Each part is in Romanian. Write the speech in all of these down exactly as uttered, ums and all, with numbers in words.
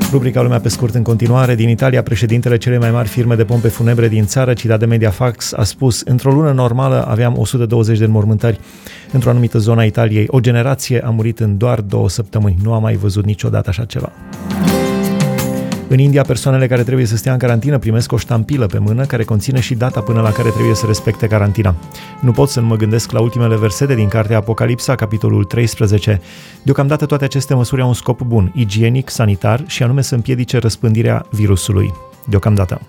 Rubrica Lumea pe scurt în continuare. Din Italia, președintele celei mai mari firme de pompe funebre din țară, citat de Mediafax, a spus: într-o lună normală aveam o sută douăzeci de înmormântări. Într-o anumită zonă a Italiei, o generație a murit în doar două săptămâni. Nu am mai văzut niciodată așa ceva. În India, persoanele care trebuie să stea în carantină primesc o ștampilă pe mână care conține și data până la care trebuie să respecte carantina. Nu pot să nu mă gândesc la ultimele versete din cartea Apocalipsa, capitolul treisprezece. Deocamdată toate aceste măsuri au un scop bun, igienic, sanitar, și anume să împiedice răspândirea virusului. Deocamdată.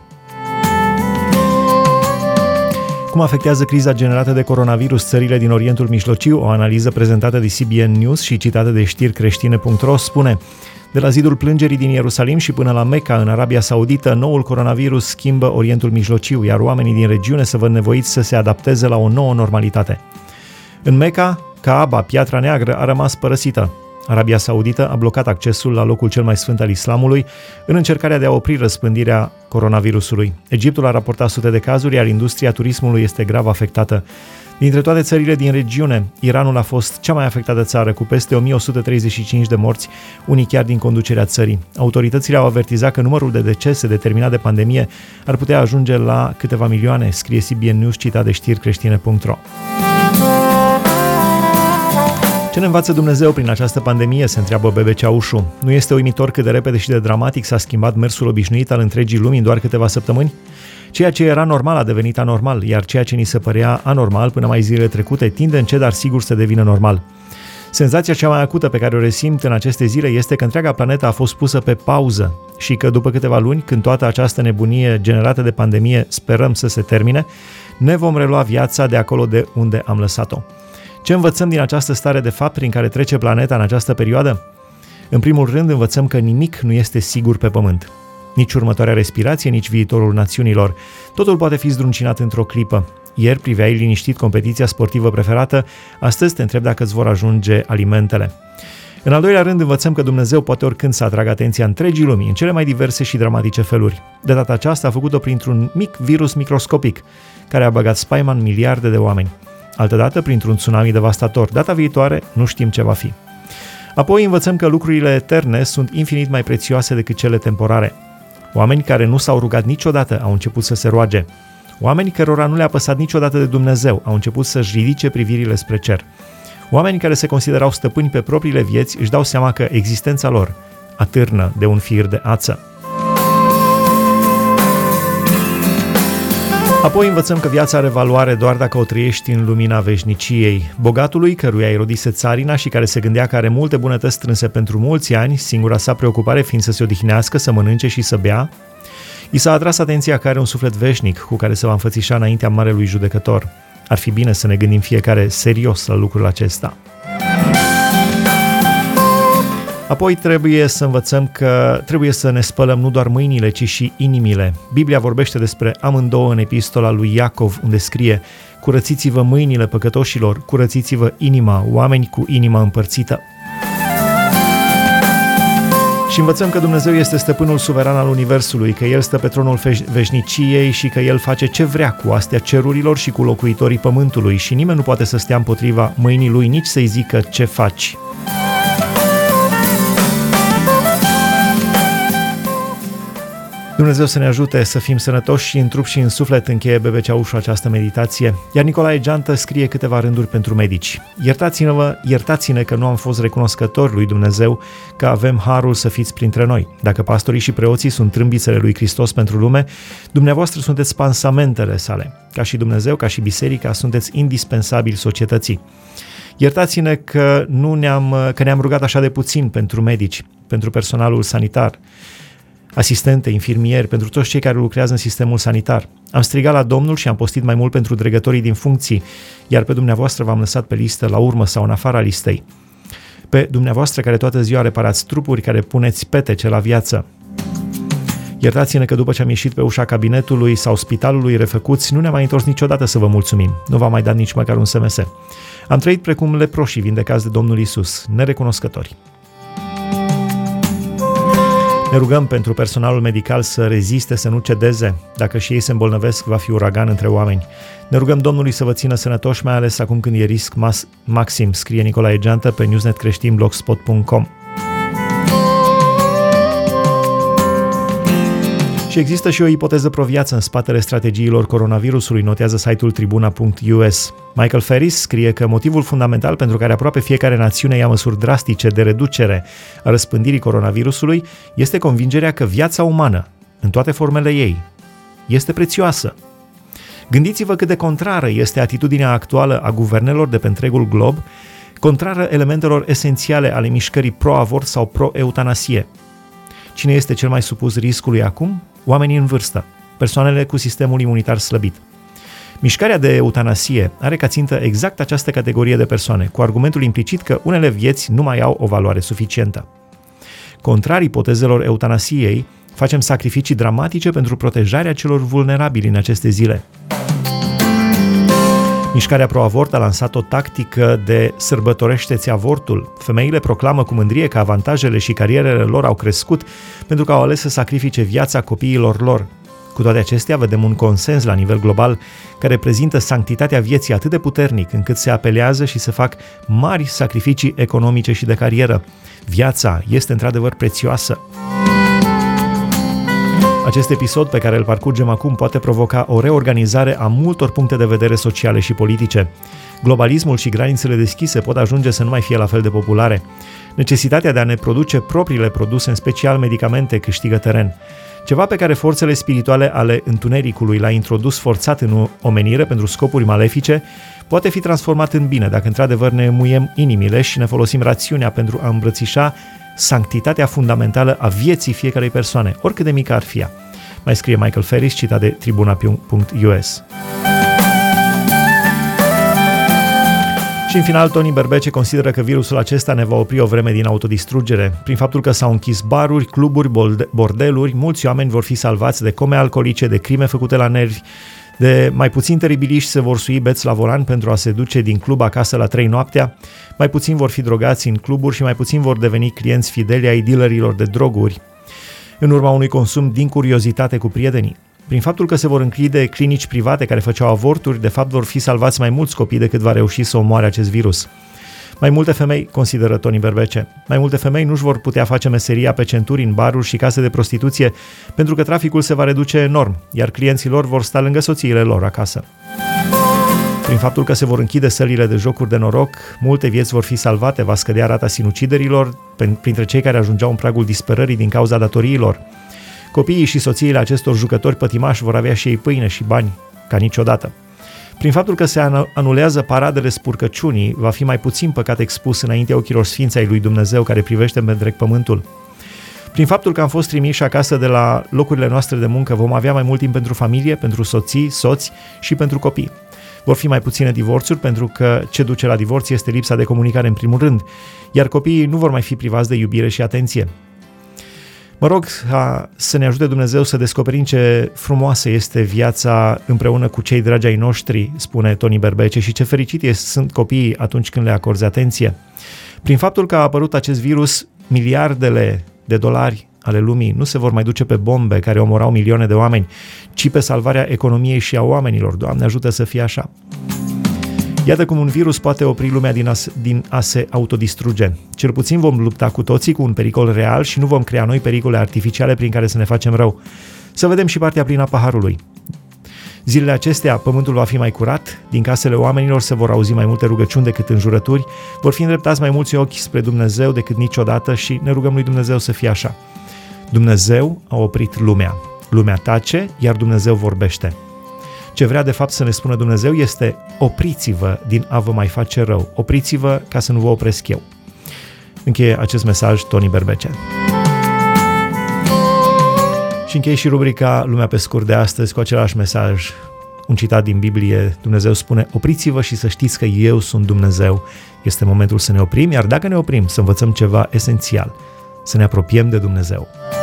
Cum afectează criza generată de coronavirus țările din Orientul Mijlociu? O analiză prezentată de C B N News și citată de știri creștine punct ro spune: de la zidul plângerii din Ierusalim și până la Mecca, în Arabia Saudită, noul coronavirus schimbă Orientul Mijlociu, iar oamenii din regiune se văd nevoiți să se adapteze la o nouă normalitate. În Mecca, Kaaba, Piatra Neagră, a rămas părăsită. Arabia Saudită a blocat accesul la locul cel mai sfânt al islamului în încercarea de a opri răspândirea coronavirusului. Egiptul a raportat sute de cazuri, iar industria turismului este grav afectată. Dintre toate țările din regiune, Iranul a fost cea mai afectată țară, cu peste o mie o sută treizeci și cinci de morți, unii chiar din conducerea țării. Autoritățile au avertizat că numărul de decese determinat de pandemie ar putea ajunge la câteva milioane, scrie C B N News, citat de știri creștine punct ro. Ce ne învață Dumnezeu prin această pandemie, se întreabă Bebe Ceaușu. Nu este uimitor cât de repede și de dramatic s-a schimbat mersul obișnuit al întregii lumi în doar câteva săptămâni? Ceea ce era normal a devenit anormal, iar ceea ce ni se părea anormal până mai zilele trecute tinde încet, dar sigur, să devină normal. Senzația cea mai acută pe care o resimt în aceste zile este că întreaga planetă a fost pusă pe pauză și că după câteva luni, când toată această nebunie generată de pandemie sperăm să se termine, ne vom relua viața de acolo de unde am lăsat-o. Ce învățăm din această stare de fapt prin care trece planeta în această perioadă? În primul rând, învățăm că nimic nu este sigur pe pământ. Nici următoarea respirație, nici viitorul națiunilor. Totul poate fi zdruncinat într-o clipă. Ieri priveai liniștit competiția sportivă preferată, astăzi te întrebi dacă îți vor ajunge alimentele. În al doilea rând, învățăm că Dumnezeu poate oricând să atragă atenția întregii lumii în cele mai diverse și dramatice feluri. De data aceasta a făcut-o printr-un mic virus microscopic, care a băgat spaima în miliarde de oameni. Altădată printr-un tsunami devastator. Data viitoare nu știm ce va fi. Apoi învățăm că lucrurile eterne sunt infinit mai prețioase decât cele temporare. Oameni care nu s-au rugat niciodată au început să se roage. Oameni cărora nu le-a păsat niciodată de Dumnezeu au început să-și ridice privirile spre cer. Oameni care se considerau stăpâni pe propriile vieți își dau seama că existența lor atârnă de un fir de ață. Apoi învățăm că viața are valoare doar dacă o trăiești în lumina veșniciei. Bogatului, căruia îi rodise țarina și care se gândea că are multe bunătăți strânse pentru mulți ani, singura sa preocupare fiind să se odihnească, să mănânce și să bea, i s-a atras atenția că are un suflet veșnic cu care se va înfățișa înaintea Marelui Judecător. Ar fi bine să ne gândim fiecare serios la lucrul acesta. Apoi trebuie să învățăm că trebuie să ne spălăm nu doar mâinile, ci și inimile. Biblia vorbește despre amândouă în epistola lui Iacov, unde scrie: curățiți-vă mâinile păcătoșilor, curățiți-vă inima, oameni cu inima împărțită. Și învățăm că Dumnezeu este stăpânul suveran al universului, că El stă pe tronul veșniciei și că El face ce vrea cu astea cerurilor și cu locuitorii pământului și nimeni nu poate să stea împotriva mâinii Lui, nici să-i zică ce faci. Dumnezeu să ne ajute să fim sănătoși și în trup și în suflet, încheie Bebe Ceaușu această meditație. Iar Nicolae Geantă scrie câteva rânduri pentru medici. Iertați-ne, iertați-ne că nu am fost recunoscători lui Dumnezeu că avem harul să fiți printre noi. Dacă pastorii și preoții sunt trâmbițele lui Hristos pentru lume, dumneavoastră sunteți pansamentele sale. Ca și Dumnezeu, ca și biserica, sunteți indispensabili societății. Iertați-ne că, nu ne-am, că ne-am rugat așa de puțin pentru medici, pentru personalul sanitar, asistente, infirmieri, pentru toți cei care lucrează în sistemul sanitar. Am strigat la Domnul și am postit mai mult pentru dregătorii din funcții, iar pe dumneavoastră v-am lăsat pe listă la urmă sau în afara listei. Pe dumneavoastră care toată ziua reparați trupuri, care puneți petece la viață. Iertați-ne că după ce am ieșit pe ușa cabinetului sau spitalului refăcuți, nu ne-am mai întors niciodată să vă mulțumim. Nu v-am mai dat nici măcar un S M S. Am trăit precum leproșii vindecați de Domnul Iisus, nerecunoscători. Ne rugăm pentru personalul medical să reziste, să nu cedeze. Dacă și ei se îmbolnăvesc, va fi uragan între oameni. Ne rugăm Domnului să vă țină sănătoși, mai ales acum când e risc mas- maxim, scrie Nicolae Geantă pe newsnet creștin blogspot punct com. Și există și o ipoteză pro-viață în spatele strategiilor coronavirusului, notează site-ul tribuna punct u s. Michael Ferris scrie că motivul fundamental pentru care aproape fiecare națiune ia măsuri drastice de reducere a răspândirii coronavirusului este convingerea că viața umană, în toate formele ei, este prețioasă. Gândiți-vă cât de contrară este atitudinea actuală a guvernelor de pe întregul glob, contrară elementelor esențiale ale mișcării pro-avort sau pro-eutanasie. Cine este cel mai supus riscului acum? Oamenii în vârstă, persoanele cu sistemul imunitar slăbit. Mișcarea de eutanasie are ca țintă exact această categorie de persoane, cu argumentul implicit că unele vieți nu mai au o valoare suficientă. Contrar ipotezelor eutanasiei, facem sacrificii dramatice pentru protejarea celor vulnerabili în aceste zile. Mișcarea pro-avort a lansat o tactică de sărbătorește-ți avortul. Femeile proclamă cu mândrie că avantajele și carierele lor au crescut pentru că au ales să sacrifice viața copiilor lor. Cu toate acestea, vedem un consens la nivel global care prezintă sanctitatea vieții atât de puternic încât se apelează și se fac mari sacrificii economice și de carieră. Viața este într-adevăr prețioasă. Acest episod pe care îl parcurgem acum poate provoca o reorganizare a multor puncte de vedere sociale și politice. Globalismul și granițele deschise pot ajunge să nu mai fie la fel de populare. Necesitatea de a ne produce propriile produse, în special medicamente, câștigă teren. Ceva pe care forțele spirituale ale întunericului l-a introdus forțat în omenire pentru scopuri malefice, poate fi transformat în bine dacă într-adevăr ne muiem inimile și ne folosim rațiunea pentru a îmbrățișa sanctitatea fundamentală a vieții fiecarei persoane, oricât de mică ar fi ea. Mai scrie Michael Ferris, citat de tribuna punct u s. Și în final, Tony Berbece consideră că virusul acesta ne va opri o vreme din autodistrugere. Prin faptul că s-au închis baruri, cluburi, bordeluri, mulți oameni vor fi salvați de come alcoolice, de crime făcute la nervi, de mai puțini teribiliști se vor sui beți la volan pentru a se duce din club acasă la trei noaptea, mai puțini vor fi drogați în cluburi și mai puțini vor deveni clienți fideli ai dealerilor de droguri, în urma unui consum din curiozitate cu prietenii. Prin faptul că se vor închide clinici private care făceau avorturi, de fapt vor fi salvați mai mulți copii decât va reuși să omoare acest virus. Mai multe femei, consideră Tony Berbece, mai multe femei nu-și vor putea face meseria pe centuri în baruri și case de prostituție pentru că traficul se va reduce enorm, iar clienții lor vor sta lângă soțiile lor acasă. Prin faptul că se vor închide sălile de jocuri de noroc, multe vieți vor fi salvate, va scădea rata sinuciderilor printre cei care ajungeau în pragul disperării din cauza datoriilor. Copiii și soțiile acestor jucători pătimași vor avea și ei pâine și bani, ca niciodată. Prin faptul că se anulează paradele spurcăciunii, va fi mai puțin păcat expus înaintea ochilor sfinți ai lui Dumnezeu care privește pe întreg pământul. Prin faptul că am fost trimiși acasă de la locurile noastre de muncă, vom avea mai mult timp pentru familie, pentru soții, soți și pentru copii. Vor fi mai puține divorțuri pentru că ce duce la divorț este lipsa de comunicare în primul rând, iar copiii nu vor mai fi privați de iubire și atenție. Mă rog ha, să ne ajute Dumnezeu să descoperim ce frumoasă este viața împreună cu cei dragi ai noștri, spune Tony Berbece, și ce fericit sunt copiii atunci când le acorzi atenție. Prin faptul că a apărut acest virus, miliardele de dolari ale lumii nu se vor mai duce pe bombe care omorau milioane de oameni, ci pe salvarea economiei și a oamenilor. Doamne, ajută să fie așa. Iată cum un virus poate opri lumea din a, din a se autodistruge. Cel puțin vom lupta cu toții cu un pericol real și nu vom crea noi pericole artificiale prin care să ne facem rău. Să vedem și partea plină a paharului. Zilele acestea, pământul va fi mai curat, din casele oamenilor se vor auzi mai multe rugăciuni decât înjurături, vor fi îndreptați mai mulți ochi spre Dumnezeu decât niciodată și ne rugăm lui Dumnezeu să fie așa. Dumnezeu a oprit lumea. Lumea tace, iar Dumnezeu vorbește. Ce vrea de fapt să ne spună Dumnezeu este: opriți-vă din a vă mai face rău, opriți-vă ca să nu vă opresc eu. Încheie acest mesaj Tony Berbece. Și încheie și rubrica Lumea pe scurt de astăzi cu același mesaj, un citat din Biblie. Dumnezeu spune: opriți-vă și să știți că eu sunt Dumnezeu. Este momentul să ne oprim, iar dacă ne oprim, să învățăm ceva esențial, să ne apropiem de Dumnezeu.